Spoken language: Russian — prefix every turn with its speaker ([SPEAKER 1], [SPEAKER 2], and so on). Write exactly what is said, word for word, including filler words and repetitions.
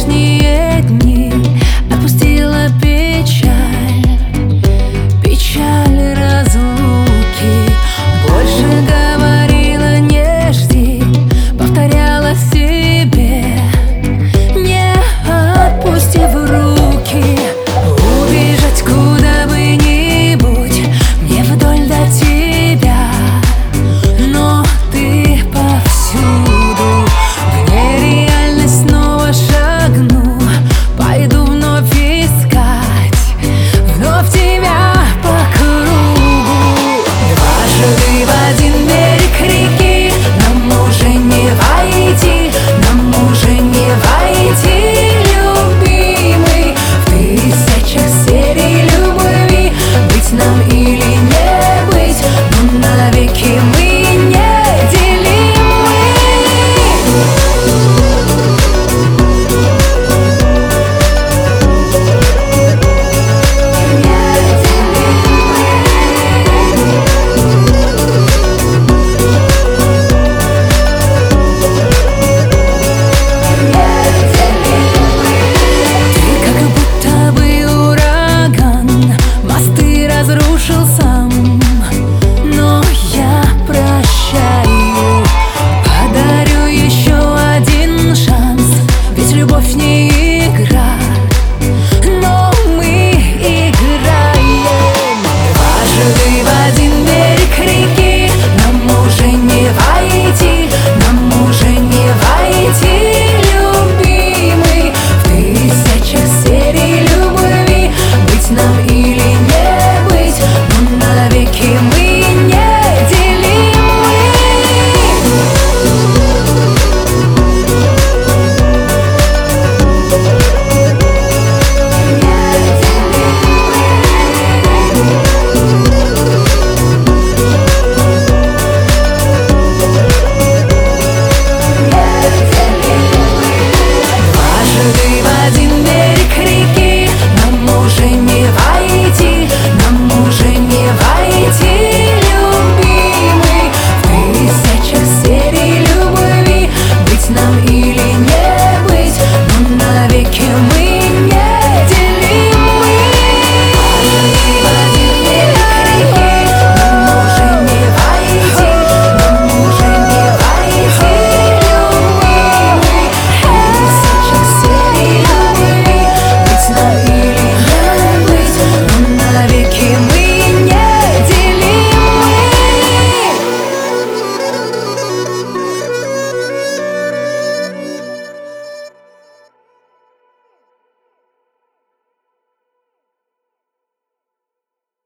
[SPEAKER 1] лишние дни отпустила печаль, печаль разлуки. Больше говорила не жди, повторяла себе, не отпустив руки. Убежать куда бы ни будь, мне вдоль до тебя, но ты повсюду. В нереальность снова шагну, пойду вновь искать, вновь тебя по кругу. Дважды в один берег реки нам уже не войти, нам уже не войти, любимый. В тысячах серий любви быть нам или не быть, но навеки мы разрушил сам, но я прощаю, подарю еще один шанс, ведь любовь не игра.